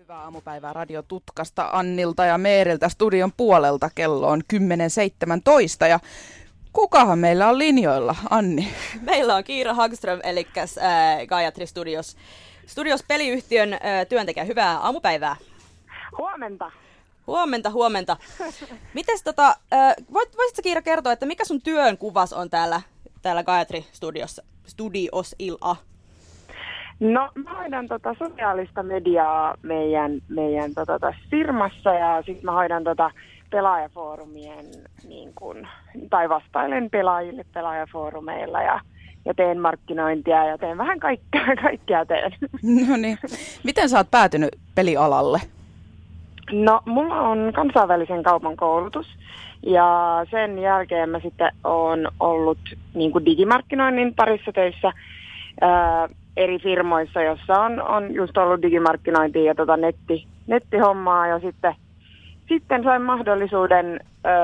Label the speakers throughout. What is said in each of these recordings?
Speaker 1: Hyvää aamupäivää Radio Tutkasta Annilta ja Meeriltä studion puolelta. Kello on 10.17 ja kukahan meillä on linjoilla, Anni?
Speaker 2: Meillä on Kiira Hagström, eli Gayatri Studios peliyhtiön työntekijä. Hyvää aamupäivää.
Speaker 3: Huomenta.
Speaker 2: Huomenta. Mites voisitko Kiira kertoa, että mikä sun työn kuvas on täällä Gayatri Studiosilla?
Speaker 3: No, mä hoidan sosiaalista mediaa meidän tässä firmassa ja sitten mä hoidan pelaajafoorumien, tai vastailen pelaajille pelaajafoorumeilla ja teen markkinointia ja teen vähän kaikkea teen.
Speaker 1: No niin. Miten sä oot päätynyt pelialalle?
Speaker 3: No, mulla on kansainvälisen kaupan koulutus ja sen jälkeen mä sitten oon ollut digimarkkinoinnin parissa töissä eri firmoissa, jossa on just ollut digimarkkinointia ja nettihommaa ja sitten sain mahdollisuuden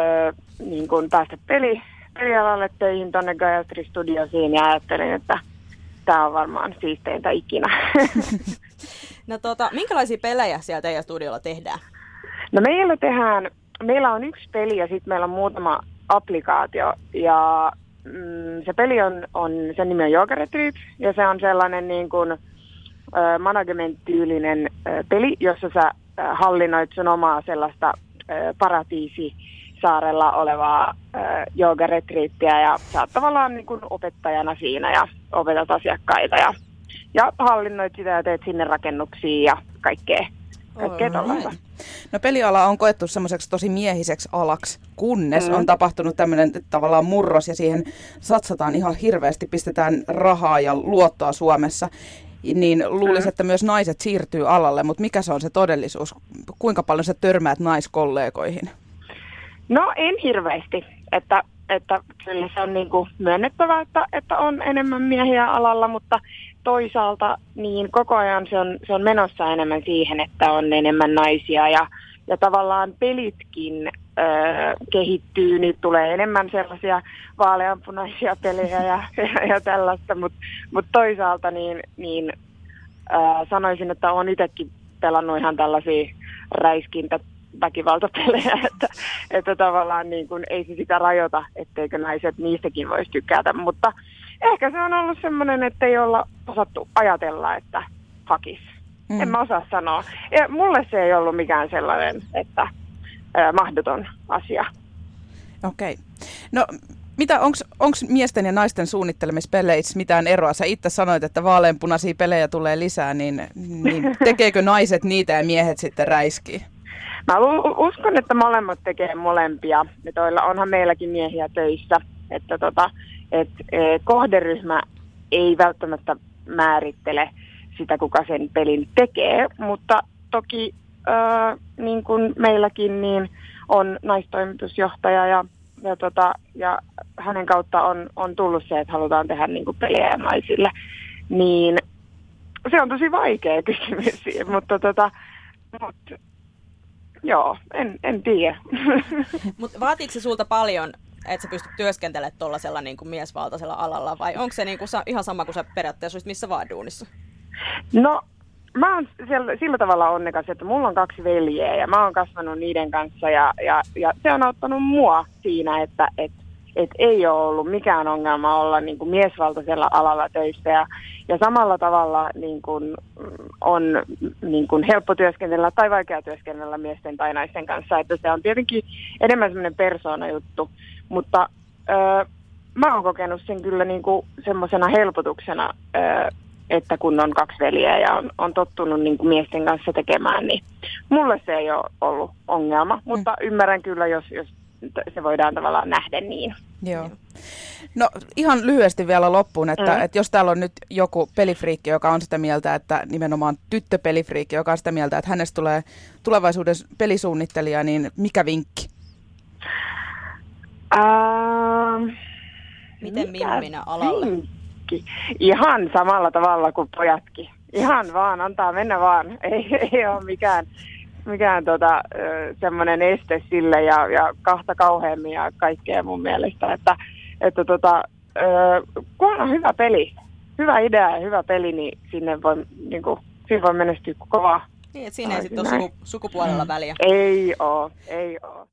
Speaker 3: päästä pelialalle töihin tuonne Gayatri Studiosiin ja ajattelin, että tämä on varmaan siisteintä ikinä.
Speaker 2: No minkälaisia pelejä siellä teidän studiolla tehdään?
Speaker 3: No meillä on yksi peli ja sitten meillä on muutama applikaatio ja se peli sen nimi on Yoga Retreat ja se on sellainen management-tyylinen peli, jossa sä hallinnoit sun omaa sellaista paratiisisaarella olevaa joogaretriittiä ja sä oot tavallaan opettajana siinä ja opetat asiakkaita ja hallinnoit sitä ja teet sinne rakennuksia ja kaikkea tollaista.
Speaker 1: No peliala on koettu semmoiseksi tosi miehiseksi alaksi, kunnes on tapahtunut tämmöinen tavallaan murros ja siihen satsataan ihan hirveästi, pistetään rahaa ja luottoa Suomessa. Niin luulisin, että myös naiset siirtyy alalle, mutta mikä se on se todellisuus? Kuinka paljon sä törmäät naiskollegoihin?
Speaker 3: No en hirveästi, että kyllä se on myönnettävä, että on enemmän miehiä alalla, mutta toisaalta niin koko ajan se on menossa enemmän siihen, että on enemmän naisia ja tavallaan pelitkin kehittyy. Nyt tulee enemmän sellaisia vaaleanpunaisia pelejä ja tällaista, mutta toisaalta niin sanoisin, että olen itsekin pelannut ihan tällaisia väkivaltapelejä, että tavallaan ei se sitä rajoita, etteikö naiset niistäkin voisi tykätä, mutta ehkä se on ollut semmoinen, että ei olla osattu ajatella, että hakis. En mä osaa sanoa. Ja mulle se ei ollut mikään sellainen, että mahdoton asia.
Speaker 1: Okei. No onko miesten ja naisten suunnittelemispeleissä mitään eroa? Sä itse sanoit, että vaaleanpunaisia pelejä tulee lisää, niin tekeekö naiset niitä ja miehet sitten räiskii?
Speaker 3: Mä uskon, että molemmat tekee molempia. Onhan meilläkin miehiä töissä, että kohderyhmä ei välttämättä määrittele sitä, kuka sen pelin tekee, mutta toki niin kuin meilläkin niin on naistoimitusjohtaja ja hänen kautta on tullut se, että halutaan tehdä pelejä naisille, niin se on tosi vaikea kysymys, mutta joo, en tiedä.
Speaker 2: Mutta vaatiiko se sulta paljon, että sä pystyt työskentelemään tuollaisella miesvaltaisella alalla, vai onko se ihan sama kuin sä periaatteessa olisit missä vaan duunissa?
Speaker 3: No, mä oon sillä tavalla onnekas, että mulla on 2 veljeä ja mä oon kasvanut niiden kanssa ja se on auttanut mua siinä, että ei ole ollut mikään ongelma olla miesvaltaisella alalla töissä ja samalla tavalla on helppo työskennellä tai vaikea työskennellä miesten tai naisten kanssa, että se on tietenkin enemmän semmoinen persoonajuttu, mutta mä oon kokenut sen kyllä semmoisena helpotuksena, että kun on 2 veljeä ja on tottunut miesten kanssa tekemään, niin mulle se ei ole ollut ongelma, mutta ymmärrän kyllä, jos se voidaan tavallaan nähdä niin.
Speaker 1: Joo. No ihan lyhyesti vielä loppuun, että jos täällä on nyt joku pelifriikki, joka on sitä mieltä, että nimenomaan tyttöpelifriikki, joka on sitä mieltä, että hänestä tulee tulevaisuuden pelisuunnittelija, niin mikä vinkki?
Speaker 2: Miten mimminä alalle?
Speaker 3: Vinkki? Ihan samalla tavalla kuin pojatkin. Ihan vaan, antaa mennä vaan. Ei ole mikään semmoinen este sille ja kahta kauheammin ja kaikkea mun mielestä, että kun on hyvä peli, hyvä idea ja hyvä peli, niin sinne voi menestyä kovaa.
Speaker 2: Niin, että siinä ei sitten ole sukupuolella väliä.
Speaker 3: Ei oo.